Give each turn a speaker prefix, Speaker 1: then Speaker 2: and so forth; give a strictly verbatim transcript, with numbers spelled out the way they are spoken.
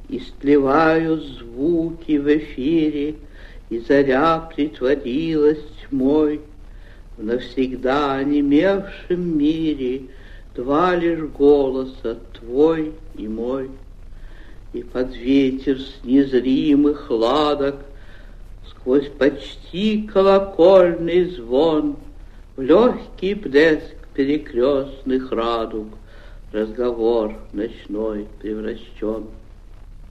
Speaker 1: И сливают звуки в эфире, и заря притворилась тьмой. В навсегда онемевшем мире два лишь голоса, твой и мой. И под ветер с незримых ладок, сквозь почти колокольный звон, в легкий блеск перекрестных радуг разговор ночной превращен.